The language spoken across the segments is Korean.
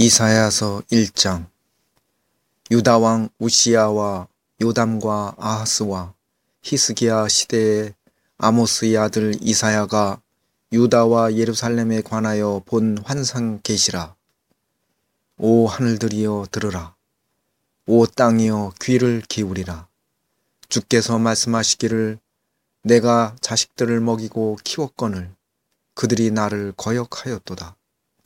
이사야서 1장. 유다 왕 우시야와 요담과 아하스와 히스기야 시대에 아모스의 아들 이사야가 유다와 예루살렘에 관하여 본 환상 계시라. 오 하늘들이여 들으라. 오 땅이여 귀를 기울이라. 주께서 말씀하시기를 내가 자식들을 먹이고 키웠거늘 그들이 나를 거역하였도다.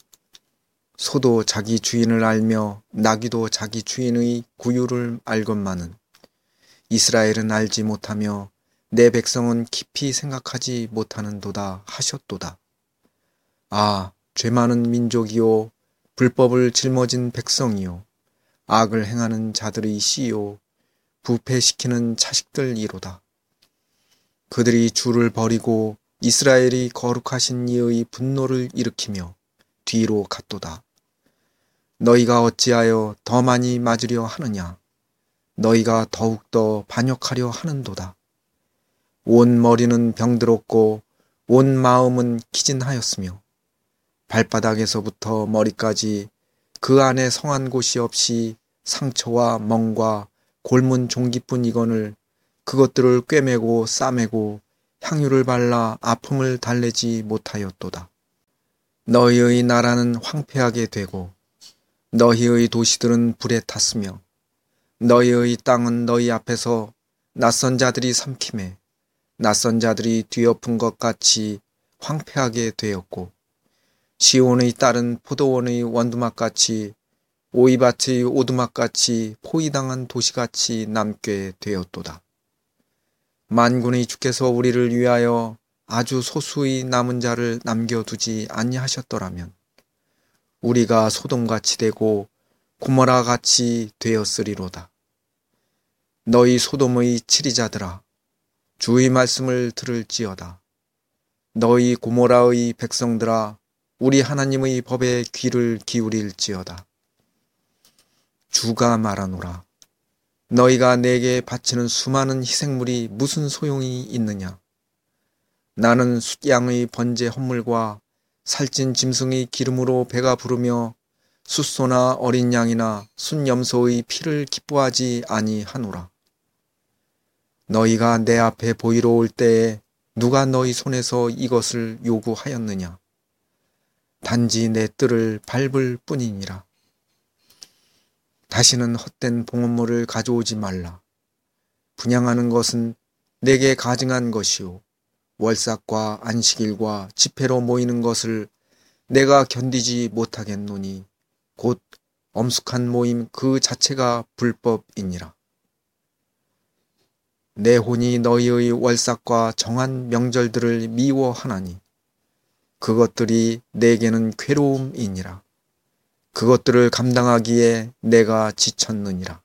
소도 자기 주인을 알며 나귀도 자기 주인의 구유를 알건만은 이스라엘은 알지 못하며 내 백성은 깊이 생각하지 못하는도다 하셨도다. 아, 죄 많은 민족이요 불법을 짊어진 백성이요 악을 행하는 자들의 씨요 부패시키는 자식들이로다. 그들이 주를 버리고 이스라엘이 거룩하신 이의 분노를 일으키며 뒤로 갔도다. 너희가 어찌하여 더 많이 맞으려 하느냐? 너희가 더욱더 반역하려 하는도다. 온 머리는 병들었고 온 마음은 기진하였으며 발바닥에서부터 머리까지 그 안에 성한 곳이 없이 상처와 멍과 골문 종기뿐이거늘 그것들을 꿰매고 싸매고 향유를 발라 아픔을 달래지 못하였도다. 너희의 나라는 황폐하게 되고 너희의 도시들은 불에 탔으며 너희의 땅은 너희 앞에서 낯선 자들이 삼킴에 낯선 자들이 뒤엎은 것 같이 황폐하게 되었고 시온의 딸은 포도원의 원두막같이 오이밭의 오두막같이 포위당한 도시같이 남게 되었도다. 만군의 주께서 우리를 위하여 아주 소수의 남은 자를 남겨두지 아니하셨더라면 우리가 소돔같이 되고 고모라같이 되었으리로다. 너희 소돔의 치리자들아 주의 말씀을 들을지어다. 너희 고모라의 백성들아 우리 하나님의 법에 귀를 기울일지어다. 주가 말하노라. 너희가 내게 바치는 수많은 희생물이 무슨 소용이 있느냐? 나는 숫양의 번제 헌물과 살찐 짐승의 기름으로 배가 부르며 숫소나 어린 양이나 순염소의 피를 기뻐하지 아니하노라. 너희가 내 앞에 보이러 올 때에 누가 너희 손에서 이것을 요구하였느냐? 단지 내 뜰을 밟을 뿐이니라. 다시는 헛된 봉헌물을 가져오지 말라. 분향하는 것은 내게 가증한 것이요 월삭과 안식일과 집회로 모이는 것을 내가 견디지 못하겠노니 곧 엄숙한 모임 그 자체가 불법이니라. 내 혼이 너희의 월삭과 정한 명절들을 미워하나니 그것들이 내게는 괴로움이니라. 그것들을 감당하기에 내가 지쳤느니라.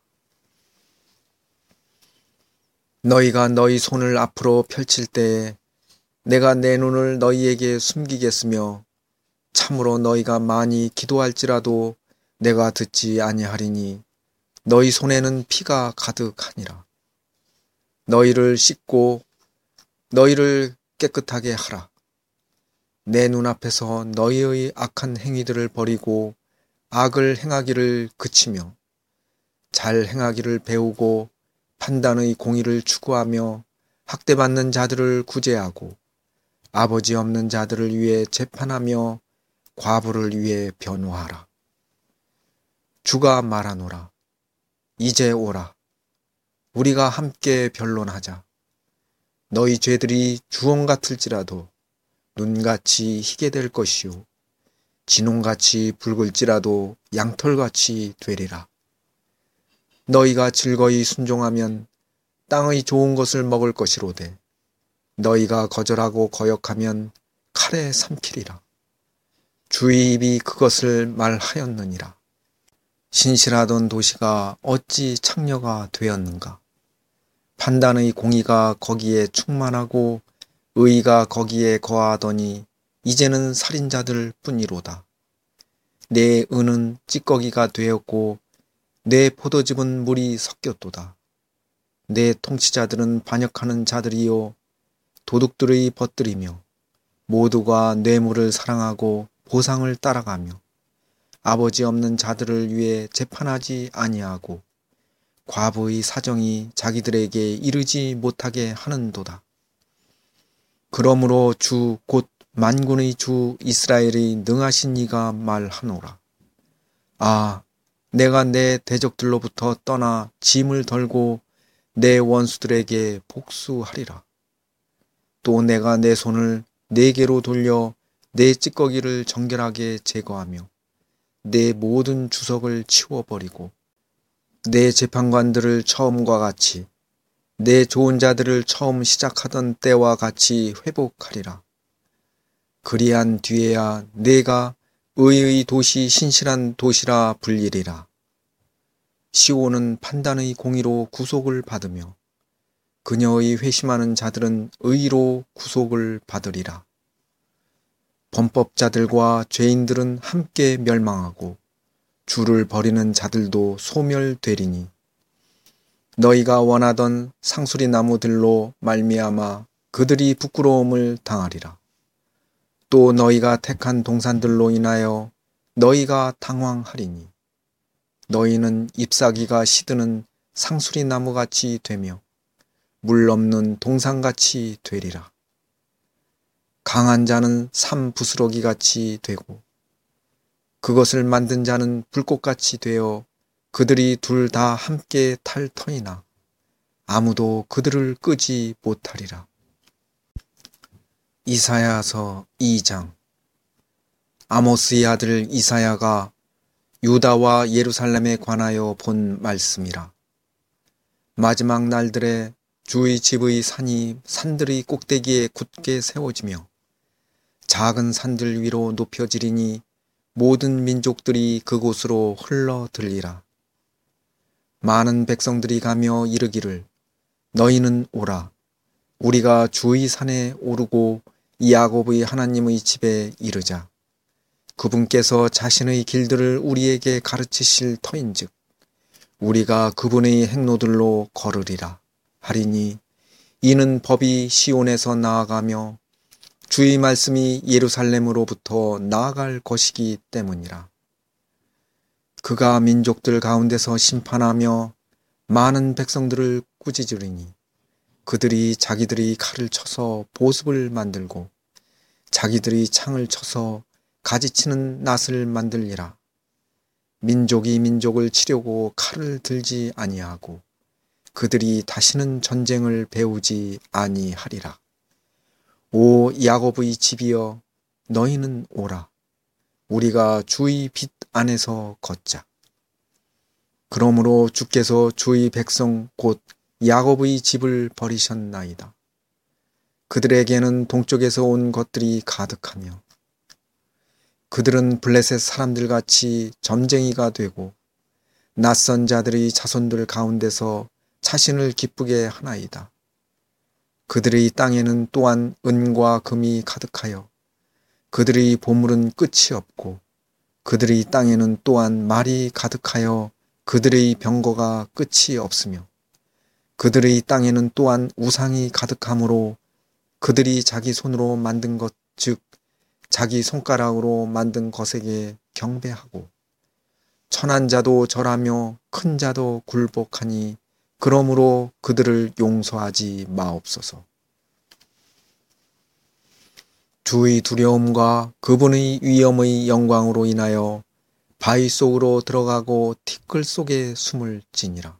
너희가 너희 손을 앞으로 펼칠 때에 내가 내 눈을 너희에게 숨기겠으며 참으로 너희가 많이 기도할지라도 내가 듣지 아니하리니 너희 손에는 피가 가득하니라. 너희를 씻고 너희를 깨끗하게 하라. 내 눈앞에서 너희의 악한 행위들을 버리고 악을 행하기를 그치며 잘 행하기를 배우고 판단의 공의를 추구하며 학대받는 자들을 구제하고 아버지 없는 자들을 위해 재판하며 과부를 위해 변호하라. 주가 말하노라. 이제 오라. 우리가 함께 변론하자. 너희 죄들이 주홍 같을지라도 눈같이 희게 될 것이요 진홍같이 붉을지라도 양털같이 되리라. 너희가 즐거이 순종하면 땅의 좋은 것을 먹을 것이로되 너희가 거절하고 거역하면 칼에 삼키리라. 주의 입이 그것을 말하였느니라. 신실하던 도시가 어찌 창녀가 되었는가? 판단의 공의가 거기에 충만하고 의가 거기에 거하더니 이제는 살인자들 뿐이로다. 내 은은 찌꺼기가 되었고 내 포도즙은 물이 섞였도다. 내 통치자들은 반역하는 자들이요 도둑들의 벗들이며 모두가 뇌물을 사랑하고 보상을 따라가며 아버지 없는 자들을 위해 재판하지 아니하고 과부의 사정이 자기들에게 이르지 못하게 하는도다. 그러므로 주 곧 만군의 주 이스라엘이 능하신 이가 말하노라. 아, 내가 내 대적들로부터 떠나 짐을 덜고 내 원수들에게 복수하리라. 또 내가 내 손을 내게로 돌려 내 찌꺼기를 정결하게 제거하며 내 모든 주석을 치워버리고 내 재판관들을 처음과 같이 내 좋은 자들을 처음 시작하던 때와 같이 회복하리라. 그리한 뒤에야 내가 의의 도시 신실한 도시라 불리리라. 시온은 판단의 공의로 구속을 받으며 그녀의 회심하는 자들은 의로 구속을 받으리라. 범법자들과 죄인들은 함께 멸망하고 주를 버리는 자들도 소멸되리니 너희가 원하던 상수리 나무들로 말미암아 그들이 부끄러움을 당하리라. 또 너희가 택한 동산들로 인하여 너희가 당황하리니 너희는 잎사귀가 시드는 상수리 나무같이 되며 물 없는 동산같이 되리라. 강한 자는 삼 부스러기같이 되고 그것을 만든 자는 불꽃같이 되어 그들이 둘 다 함께 탈 터이나 아무도 그들을 끄지 못하리라. 이사야서 2장. 아모스의 아들 이사야가 유다와 예루살렘에 관하여 본 말씀이라. 마지막 날들에 주의 집의 산이 산들의 꼭대기에 굳게 세워지며 작은 산들 위로 높여지리니 모든 민족들이 그곳으로 흘러들리라. 많은 백성들이 가며 이르기를 너희는 오라. 우리가 주의 산에 오르고 야곱의 하나님의 집에 이르자. 그분께서 자신의 길들을 우리에게 가르치실 터인즉 우리가 그분의 행로들로 걸으리라 하리니 이는 법이 시온에서 나아가며 주의 말씀이 예루살렘으로부터 나아갈 것이기 때문이라. 그가 민족들 가운데서 심판하며 많은 백성들을 꾸짖으리니 그들이 자기들이 칼을 쳐서 보습을 만들고 자기들이 창을 쳐서 가지치는 낫을 만들리라. 민족이 민족을 치려고 칼을 들지 아니하고 그들이 다시는 전쟁을 배우지 아니하리라. 오 야곱의 집이여 너희는 오라. 우리가 주의 빛 안에서 걷자. 그러므로 주께서 주의 백성 곧 야곱의 집을 버리셨나이다. 그들에게는 동쪽에서 온 것들이 가득하며 그들은 블레셋 사람들같이 점쟁이가 되고 낯선 자들의 자손들 가운데서 자신을 기쁘게 하나이다. 그들의 땅에는 또한 은과 금이 가득하여 그들의 보물은 끝이 없고 그들의 땅에는 또한 말이 가득하여 그들의 병거가 끝이 없으며 그들의 땅에는 또한 우상이 가득하므로 그들이 자기 손으로 만든 것 즉 자기 손가락으로 만든 것에게 경배하고 천한 자도 절하며 큰 자도 굴복하니 그러므로 그들을 용서하지 마옵소서. 주의 두려움과 그분의 위엄의 영광으로 인하여 바위 속으로 들어가고 티끌 속에 숨을 지니라.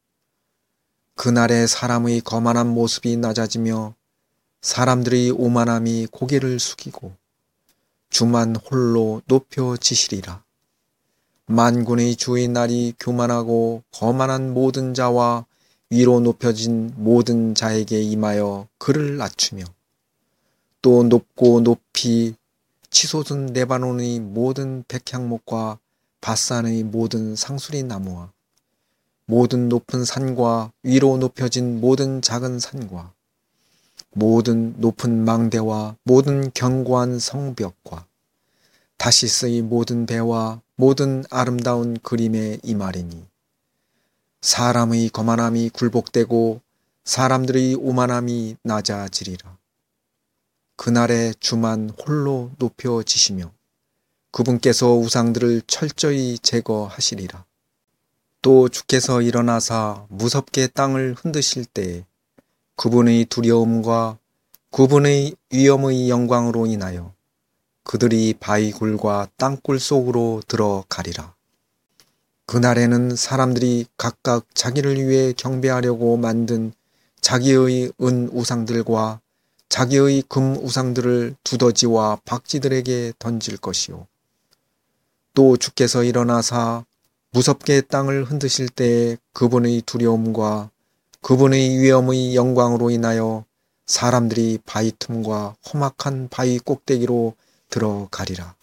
그날에 사람의 거만한 모습이 낮아지며 사람들의 오만함이 고개를 숙이고 주만 홀로 높여지시리라. 만군의 주의 날이 교만하고 거만한 모든 자와 위로 높여진 모든 자에게 임하여 그를 낮추며 또 높고 높이 치솟은 레바논의 모든 백향목과 바산의 모든 상수리 나무와 모든 높은 산과 위로 높여진 모든 작은 산과 모든 높은 망대와 모든 견고한 성벽과 다시스의 모든 배와 모든 아름다운 그림에 임하리니 사람의 거만함이 굴복되고 사람들의 오만함이 낮아지리라. 그날에 주만 홀로 높여지시며 그분께서 우상들을 철저히 제거하시리라. 또 주께서 일어나사 무섭게 땅을 흔드실 때에 그분의 두려움과 그분의 위엄의 영광으로 인하여 그들이 바위굴과 땅굴 속으로 들어가리라. 그날에는 사람들이 각각 자기를 위해 경배하려고 만든 자기의 은 우상들과 자기의 금 우상들을 두더지와 박쥐들에게 던질 것이요. 또 주께서 일어나사 무섭게 땅을 흔드실 때에 그분의 두려움과 그분의 위엄의 영광으로 인하여 사람들이 바위 틈과 험악한 바위 꼭대기로 들어가리라.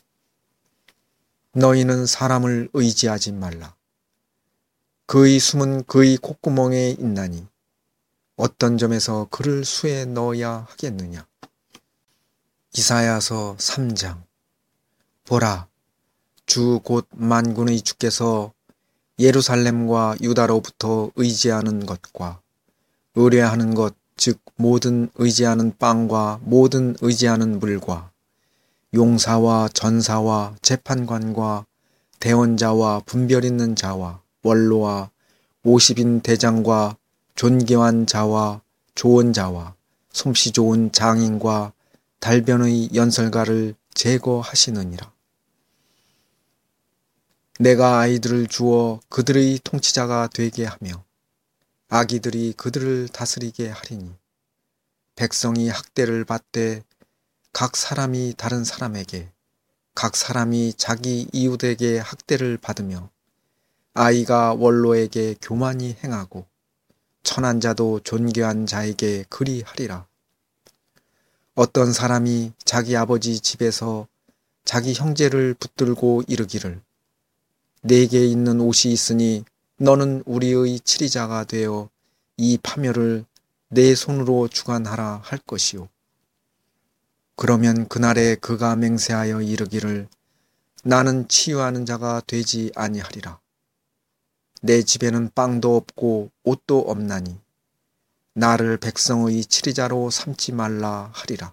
너희는 사람을 의지하지 말라. 그의 숨은 그의 콧구멍에 있나니 어떤 점에서 그를 수에 넣어야 하겠느냐. 이사야서 3장. 보라, 주 곧 만군의 주께서 예루살렘과 유다로부터 의지하는 것과 의뢰하는 것, 즉 모든 의지하는 빵과 모든 의지하는 물과 용사와 전사와 재판관과 대원자와 분별 있는 자와 원로와 50인 대장과 존귀한 자와 좋은 자와 솜씨 좋은 장인과 달변의 연설가를 제거하시느니라. 내가 아이들을 주어 그들의 통치자가 되게 하며 아기들이 그들을 다스리게 하리니 백성이 학대를 받되 각 사람이 다른 사람에게 각 사람이 자기 이웃에게 학대를 받으며 아이가 원로에게 교만히 행하고 천한 자도 존귀한 자에게 그리하리라. 어떤 사람이 자기 아버지 집에서 자기 형제를 붙들고 이르기를 내게 있는 옷이 있으니 너는 우리의 치리자가 되어 이 파멸을 내 손으로 주관하라 할 것이요. 그러면 그날에 그가 맹세하여 이르기를 나는 치유하는 자가 되지 아니하리라. 내 집에는 빵도 없고 옷도 없나니 나를 백성의 치리자로 삼지 말라 하리라.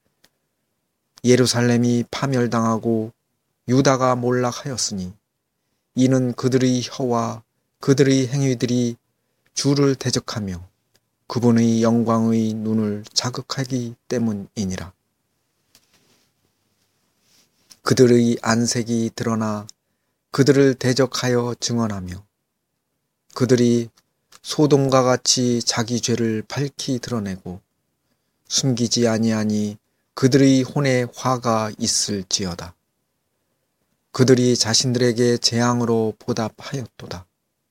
예루살렘이 파멸당하고 유다가 몰락하였으니 이는 그들의 혀와 그들의 행위들이 주를 대적하며 그분의 영광의 눈을 자극하기 때문이니라. 그들의 안색이 드러나 그들을 대적하여 증언하며 그들이 소돔과 같이 자기 죄를 밝히 드러내고 숨기지 아니하니 그들의 혼에 화가 있을지어다. 그들이 자신들에게 재앙으로 보답하였도다.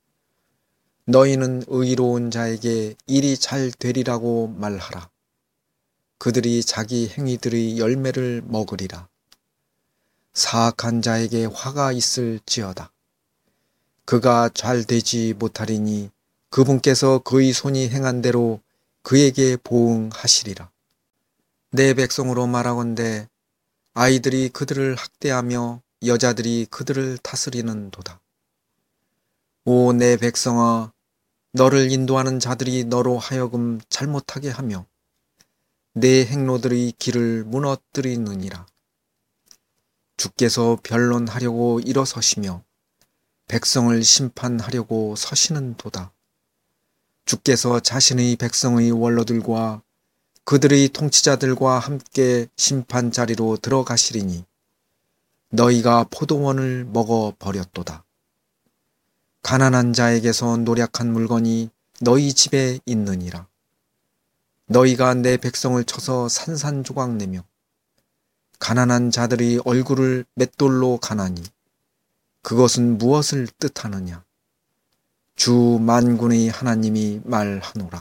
너희는 의로운 자에게 일이 잘 되리라고 말하라. 그들이 자기 행위들의 열매를 먹으리라. 사악한 자에게 화가 있을지어다. 그가 잘 되지 못하리니 그분께서 그의 손이 행한 대로 그에게 보응하시리라. 내 백성으로 말하건대 아이들이 그들을 학대하며 여자들이 그들을 다스리는 도다. 오 내 백성아, 너를 인도하는 자들이 너로 하여금 잘못하게 하며 내 행로들의 길을 무너뜨리느니라. 주께서 변론하려고 일어서시며 백성을 심판하려고 서시는 도다. 주께서 자신의 백성의 원로들과 그들의 통치자들과 함께 심판 자리로 들어가시리니 너희가 포도원을 먹어버렸도다. 가난한 자에게서 노략한 물건이 너희 집에 있느니라. 너희가 내 백성을 쳐서 산산조각내며 가난한 자들의 얼굴을 맷돌로 가나니 그것은 무엇을 뜻하느냐? 주 만군의 하나님이 말하노라.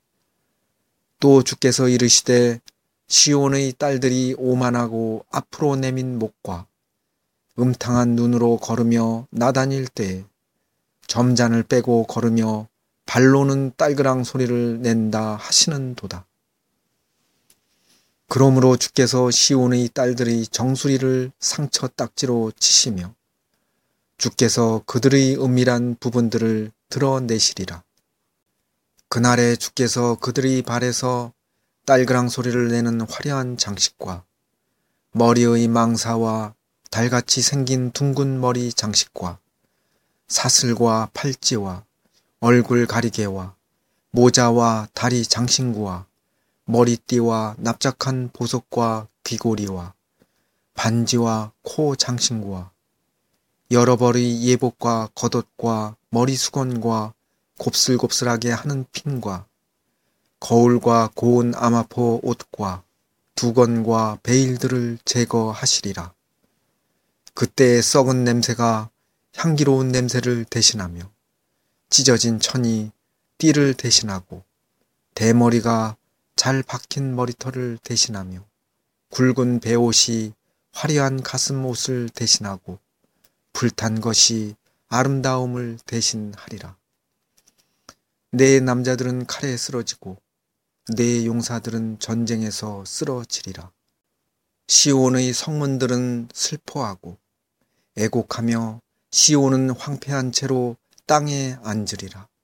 또 주께서 이르시되 시온의 딸들이 오만하고 앞으로 내민 목과 음탕한 눈으로 걸으며 나다닐 때에 점잔을 빼고 걸으며 발로는 딸그랑 소리를 낸다 하시는 도다. 그러므로 주께서 시온의 딸들의 정수리를 상처 딱지로 치시며 주께서 그들의 은밀한 부분들을 드러내시리라. 그날에 주께서 그들의 발에서 딸그랑 소리를 내는 화려한 장식과 머리의 망사와 달같이 생긴 둥근 머리 장식과 사슬과 팔찌와 얼굴 가리개와 모자와 다리 장신구와 머리띠와 납작한 보석과 귀고리와 반지와 코 장신구와 여러 벌의 예복과 겉옷과 머리 수건과 곱슬곱슬하게 하는 핀과 거울과 고운 아마포 옷과 두건과 베일들을 제거하시리라. 그때의 썩은 냄새가 향기로운 냄새를 대신하며 찢어진 천이 띠를 대신하고 대머리가 잘 박힌 머리털을 대신하며 굵은 베옷이 화려한 가슴 옷을 대신하고 불탄 것이 아름다움을 대신하리라. 내 남자들은 칼에 쓰러지고 내 용사들은 전쟁에서 쓰러지리라. 시온의 성문들은 슬퍼하고 애곡하며 시온은 황폐한 채로 땅에 앉으리라.